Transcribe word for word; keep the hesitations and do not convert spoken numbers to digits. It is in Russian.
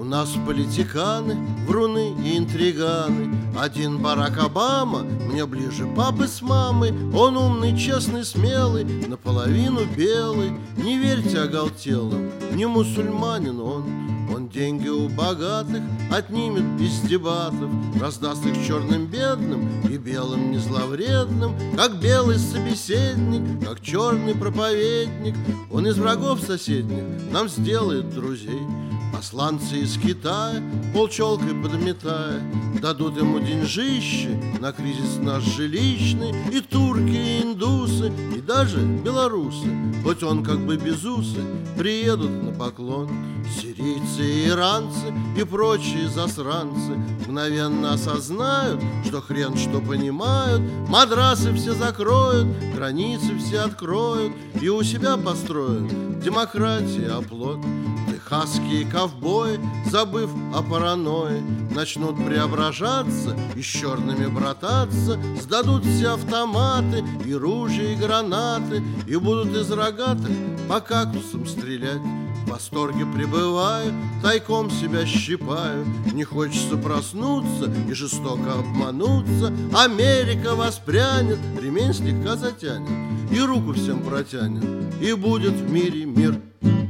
нас политиканы, вруны и интриганы. Один Барак Обама мне ближе папы с мамой. Он умный, честный, смелый, наполовину белый. Не верьте оголтелым, не мусульманин он. Он деньги у богатых отнимет без дебатов, раздаст их черным бедным и белым незловредным. Как белый собеседник, как черный проповедник, он из врагов соседних нам сделает друзей. Посланцы из Китая, полчелкой подметая, дадут ему деньжище на кризис наш жилищный. И турки, и индусы, и даже белорусы, хоть он как бы без усы, приедут на поклон. Сирийцы и иранцы и прочие засранцы мгновенно осознают, что хрен что понимают. Мадрасы все закроют, границы все откроют и у себя построят демократии оплот. Техасские ковбои, забыв о паранойи, начнут преображаться и с черными брататься. Сдадут все автоматы и ружья, и гранаты, и будут из рогатых по кактусам стрелять. В восторге пребываю, тайком себя щипаю. Не хочется проснуться и жестоко обмануться. Америка воспрянет, ремень слегка затянет и руку всем протянет, и будет в мире мир.